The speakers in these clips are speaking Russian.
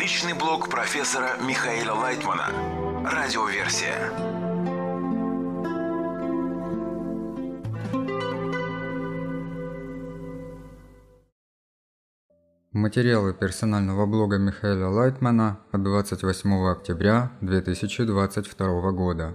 Личный блог профессора Михаила Лайтмана. Радиоверсия. Материалы персонального блога Михаила Лайтмана от 28 октября 2022 года.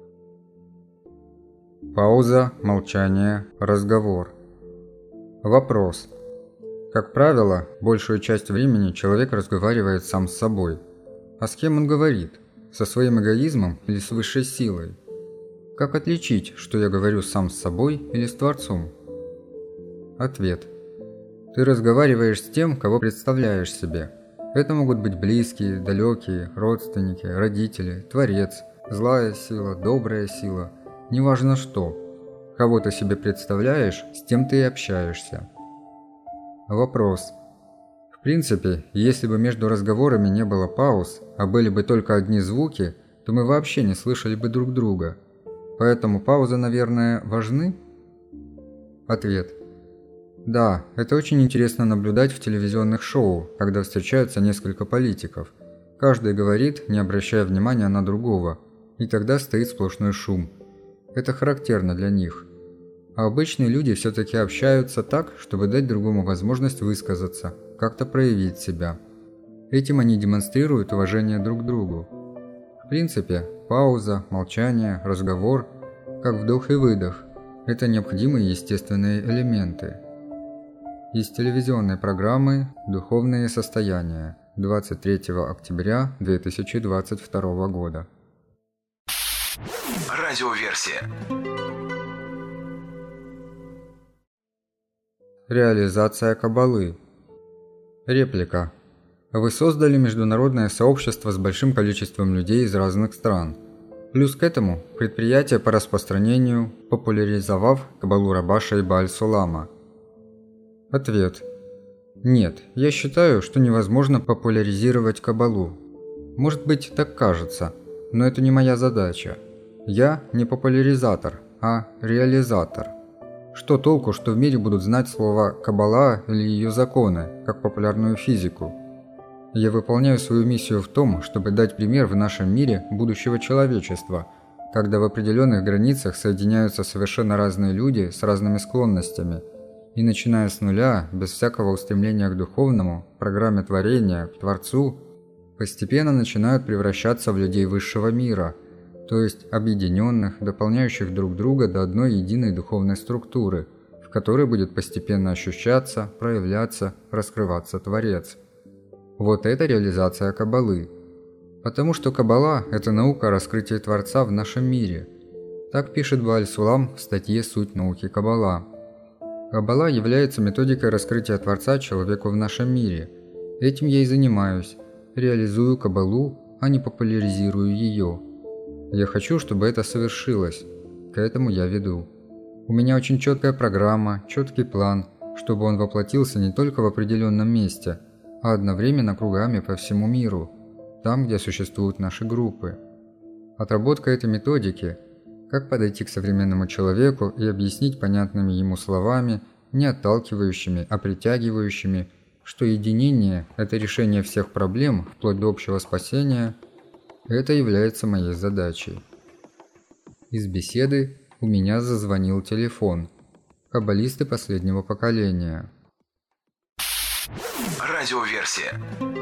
Пауза, молчание, разговор. Вопрос. Как правило, большую часть времени человек разговаривает сам с собой. А с кем он говорит? Со своим эгоизмом или с высшей силой? Как отличить, что я говорю сам с собой или с Творцом? Ответ. Ты разговариваешь с тем, кого представляешь себе. Это могут быть близкие, далекие, родственники, родители, Творец, злая сила, добрая сила, неважно что. Кого ты себе представляешь, с тем ты и общаешься. Вопрос. В принципе, если бы между разговорами не было пауз, а были бы только одни звуки, то мы вообще не слышали бы друг друга. Поэтому паузы, наверное, важны? Ответ. Да, это очень интересно наблюдать в телевизионных шоу, когда встречаются несколько политиков. Каждый говорит, не обращая внимания на другого, и тогда стоит сплошной шум. Это характерно для них. А обычные люди все-таки общаются так, чтобы дать другому возможность высказаться, как-то проявить себя. Этим они демонстрируют уважение друг к другу. В принципе, пауза, молчание, разговор, как вдох и выдох – это необходимые естественные элементы. Из телевизионной программы «Духовные состояния» 23 октября 2022 года. Радиоверсия. Реализация Каббалы. Реплика. Вы создали международное сообщество с большим количеством людей из разных стран. Плюс к этому предприятие по распространению, популяризовав Каббалу Рабаша и Бааль-Сулама. Ответ. Нет, я считаю, что невозможно популяризировать Каббалу. Может быть, так кажется, но это не моя задача. Я не популяризатор, а реализатор. Что толку, что в мире будут знать слова «Каббала» или ее законы, как популярную физику? Я выполняю свою миссию в том, чтобы дать пример в нашем мире будущего человечества, когда в определенных границах соединяются совершенно разные люди с разными склонностями, и начиная с нуля, без всякого устремления к духовному, программе творения, к Творцу, постепенно начинают превращаться в людей высшего мира, то есть объединенных, дополняющих друг друга до одной единой духовной структуры, в которой будет постепенно ощущаться, проявляться, раскрываться Творец. Вот это реализация Каббалы. Потому что Каббала – это наука о раскрытии Творца в нашем мире. Так пишет Бааль-Сулам в статье «Суть науки Каббала». Каббала является методикой раскрытия Творца человеку в нашем мире. Этим я и занимаюсь. Реализую Каббалу, а не популяризирую ее. Я хочу, чтобы это совершилось. К этому я веду. У меня очень четкая программа, четкий план, чтобы он воплотился не только в определенном месте, а одновременно кругами по всему миру, там, где существуют наши группы. Отработка этой методики – как подойти к современному человеку и объяснить понятными ему словами, не отталкивающими, а притягивающими, что единение – это решение всех проблем, вплоть до общего спасения – это является моей задачей. Из беседы у меня зазвонил телефон. Каббалисты последнего поколения. Радиоверсия.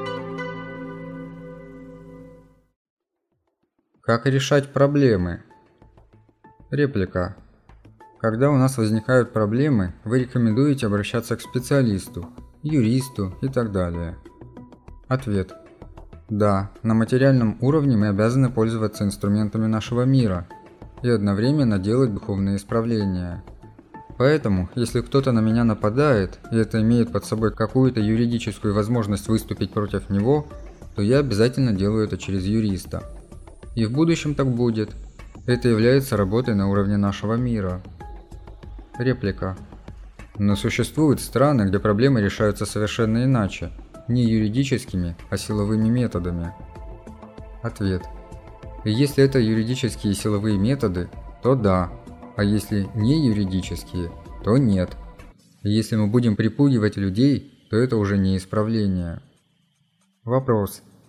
Как решать проблемы? Реплика. Когда у нас возникают проблемы, вы рекомендуете обращаться к специалисту, юристу и так далее. Ответ. Да, на материальном уровне мы обязаны пользоваться инструментами нашего мира и одновременно делать духовные исправления. Поэтому, если кто-то на меня нападает, и это имеет под собой какую-то юридическую возможность выступить против него, то я обязательно делаю это через юриста. И в будущем так будет. Это является работой на уровне нашего мира. Реплика. Но существуют страны, где проблемы решаются совершенно иначе. Не юридическими, а силовыми методами. Ответ. И если это юридические и силовые методы, то да, а если не юридические, то нет. И если мы будем припугивать людей, то это уже не исправление. Вопрос.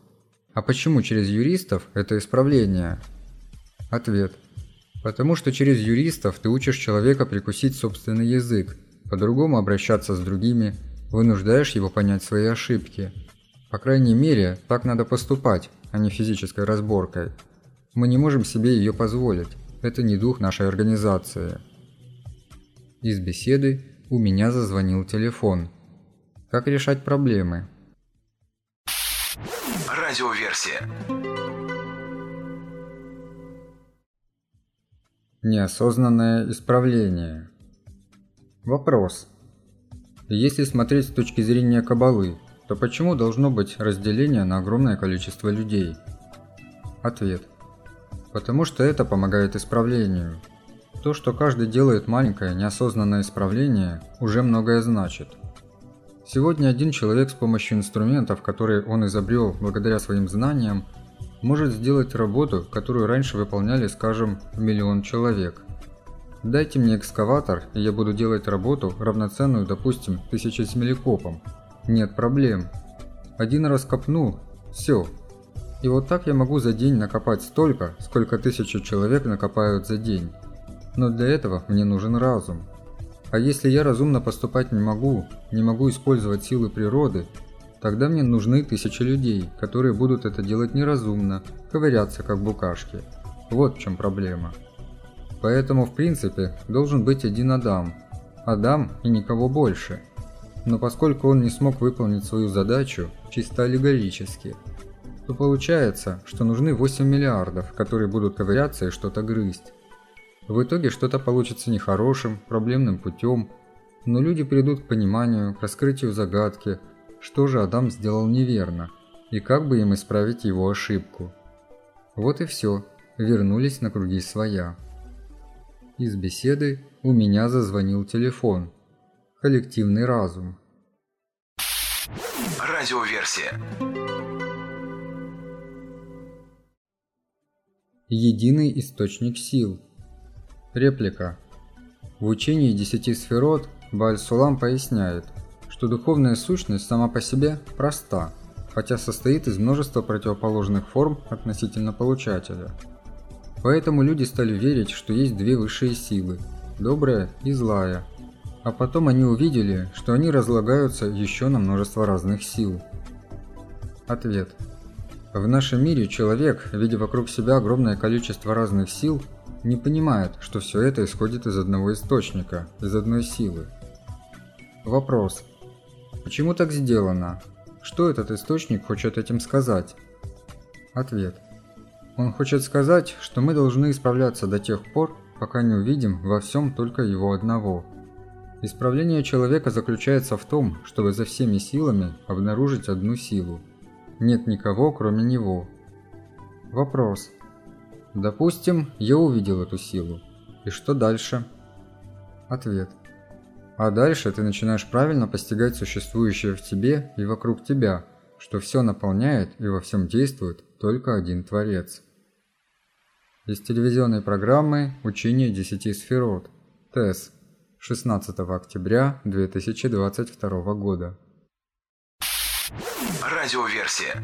А почему через юристов это исправление? Ответ. Потому что через юристов ты учишь человека прикусить собственный язык, по-другому обращаться с другими, вынуждаешь его понять свои ошибки. По крайней мере, так надо поступать, а не физической разборкой. Мы не можем себе ее позволить. Это не дух нашей организации. Из беседы у меня зазвонил телефон. Как решать проблемы? Радиоверсия. Неосознанное исправление. Вопрос. Если смотреть с точки зрения Каббалы, то почему должно быть разделение на огромное количество людей? Ответ. Потому что это помогает исправлению. То, что каждый делает маленькое неосознанное исправление, уже многое значит. Сегодня один человек с помощью инструментов, которые он изобрел благодаря своим знаниям, может сделать работу, которую раньше выполняли, скажем, 1 миллион человек. Дайте мне экскаватор, и я буду делать работу, равноценную, допустим, 1000 землекопам. Нет проблем. Один раз копнул – все. И вот так я могу за день накопать столько, сколько 1000 человек накопают за день. Но для этого мне нужен разум. А если я разумно поступать не могу использовать силы природы, тогда мне нужны 1000 людей, которые будут это делать неразумно, ковыряться как букашки. Вот в чем проблема. Поэтому в принципе должен быть один Адам. Адам и никого больше. Но поскольку он не смог выполнить свою задачу чисто аллегорически, то получается, что нужны 8 миллиардов, которые будут ковыряться и что-то грызть. В итоге что-то получится нехорошим, проблемным путем, но люди придут к пониманию, к раскрытию загадки, что же Адам сделал неверно, и как бы им исправить его ошибку. Вот и все, вернулись на круги своя. Из беседы у меня зазвонил телефон. Коллективный разум. Радиоверсия. Единый источник сил. Реплика. В учении 10 сферот Бааль-Сулам поясняет, что духовная сущность сама по себе проста, хотя состоит из множества противоположных форм относительно получателя. Поэтому люди стали верить, что есть две высшие силы – добрая и злая. А потом они увидели, что они разлагаются еще на множество разных сил. Ответ. В нашем мире человек, видя вокруг себя огромное количество разных сил, не понимает, что все это исходит из одного источника, из одной силы. Вопрос. Почему так сделано? Что этот источник хочет этим сказать? Ответ. Он хочет сказать, что мы должны исправляться до тех пор, пока не увидим во всем только его одного. Исправление человека заключается в том, чтобы за всеми силами обнаружить одну силу. Нет никого, кроме него. Вопрос. Допустим, я увидел эту силу. И что дальше? Ответ. А дальше ты начинаешь правильно постигать существующее в тебе и вокруг тебя, что все наполняет и во всем действует только один Творец. Из телевизионной программы «Учение 10 сферот» ТЭС 16 октября 2022 года. Радиоверсия.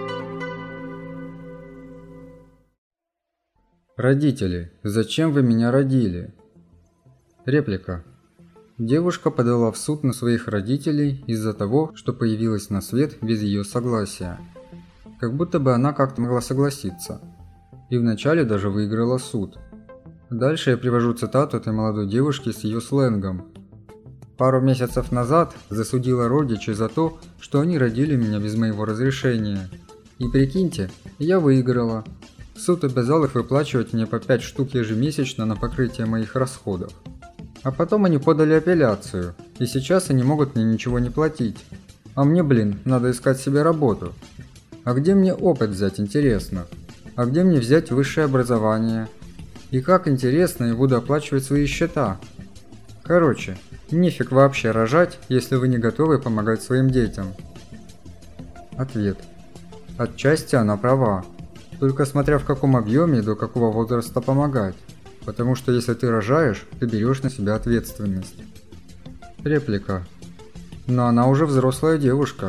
Родители, зачем вы меня родили? Реплика. Девушка подала в суд на своих родителей из-за того, что появилась на свет без ее согласия. Как будто бы она как-то могла согласиться. И вначале даже выиграла суд. Дальше я привожу цитату этой молодой девушки с ее сленгом. Пару месяцев назад засудила родичей за то, что они родили меня без моего разрешения. И прикиньте, я выиграла. Суд обязал их выплачивать мне по 5 штук ежемесячно на покрытие моих расходов. А потом они подали апелляцию, и сейчас они могут мне ничего не платить. А мне, надо искать себе работу. А где мне опыт взять, интересно? А где мне взять высшее образование? И как, интересно, я буду оплачивать свои счета? Короче, нефиг вообще рожать, если вы не готовы помогать своим детям. Ответ. Отчасти она права. Только смотря в каком объеме и до какого возраста помогать. Потому что если ты рожаешь, ты берешь на себя ответственность. Реплика. Но она уже взрослая девушка.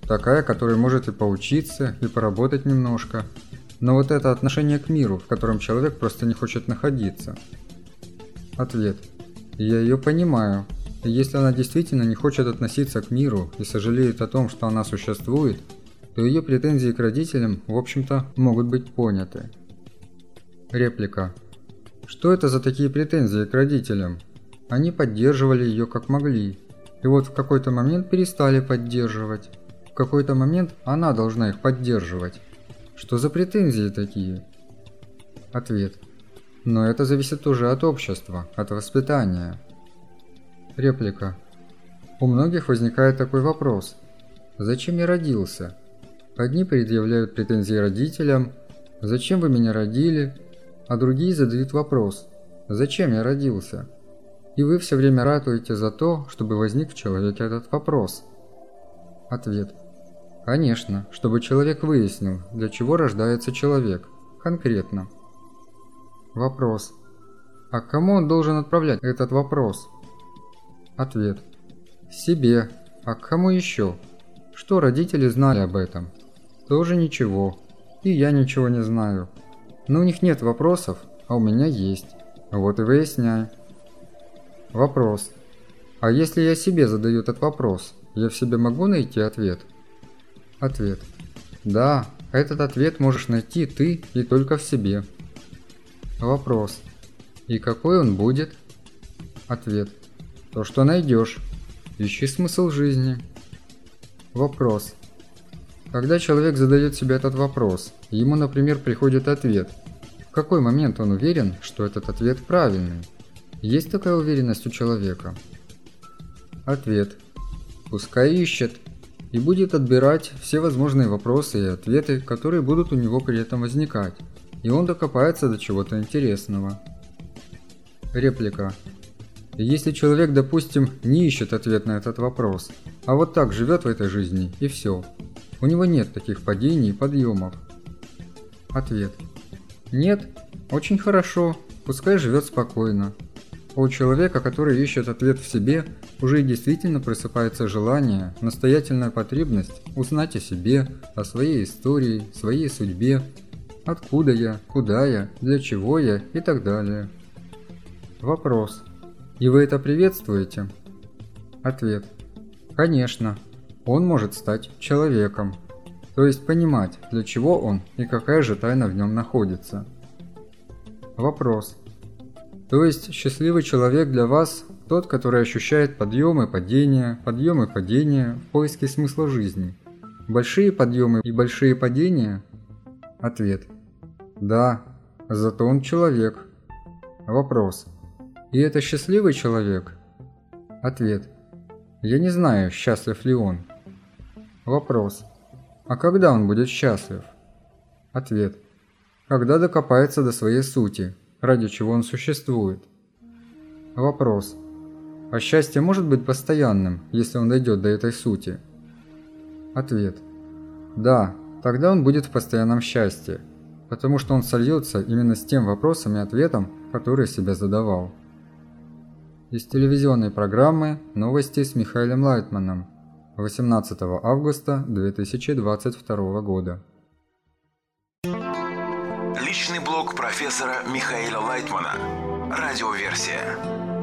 такая, которая может и поучиться, и поработать немножко. Но вот это отношение к миру, в котором человек просто не хочет находиться. Ответ. Я ее понимаю. И если она действительно не хочет относиться к миру и сожалеет о том, что она существует, то ее претензии к родителям, в общем-то, могут быть поняты. Реплика. Что это за такие претензии к родителям? Они поддерживали ее как могли. И вот в какой-то момент перестали поддерживать. В какой-то момент она должна их поддерживать. Что за претензии такие? Ответ. Но это зависит уже от общества, от воспитания. Реплика. У многих возникает такой вопрос. Зачем я родился? Одни предъявляют претензии родителям. Зачем вы меня родили? А другие задают вопрос. Зачем я родился? И вы все время ратуете за то, чтобы возник в человеке этот вопрос. Ответ. Конечно, чтобы человек выяснил, для чего рождается человек, конкретно. Вопрос. А к кому он должен отправлять этот вопрос? Ответ. Себе. А к кому еще? Что родители знали об этом? Тоже ничего. И я ничего не знаю. Но у них нет вопросов, а у меня есть. Вот и выясняй. Вопрос. А если я себе задаю этот вопрос, я в себе могу найти ответ? Ответ. Да, этот ответ можешь найти ты и только в себе. Вопрос. И какой он будет? Ответ. То, что найдешь. Ищи смысл жизни. Вопрос. Когда человек задает себе этот вопрос, ему, например, приходит ответ. В какой момент он уверен, что этот ответ правильный? Есть такая уверенность у человека? Ответ. Пускай ищет. И будет отбирать все возможные вопросы и ответы, которые будут у него при этом возникать. И он докопается до чего-то интересного. Реплика. Если человек, допустим, не ищет ответ на этот вопрос, а вот так живет в этой жизни и все. У него нет таких падений и подъемов. Ответ. Нет, очень хорошо, пускай живет спокойно. А у человека, который ищет ответ в себе, уже действительно просыпается желание, настоятельная потребность узнать о себе, о своей истории, своей судьбе, откуда я, куда я, для чего я и так далее. Вопрос. И вы это приветствуете? Ответ. Конечно. Он может стать человеком, то есть понимать, для чего он и какая же тайна в нем находится. Вопрос. То есть счастливый человек для вас тот, который ощущает подъемы и падения в поиске смысла жизни. Большие подъемы и большие падения? Ответ. Да, зато он человек. Вопрос. И это счастливый человек? Ответ. Я не знаю, счастлив ли он. Вопрос. А когда он будет счастлив? Ответ. Когда докопается до своей сути, ради чего он существует. Вопрос. А счастье может быть постоянным, если он дойдет до этой сути? Ответ. Да, тогда он будет в постоянном счастье, потому что он сольется именно с тем вопросом и ответом, который себе задавал. Из телевизионной программы «Новости с Михаилом Лайтманом» 18 августа 2022 года. Личный блог профессора Михаила Лайтмана. Радиоверсия.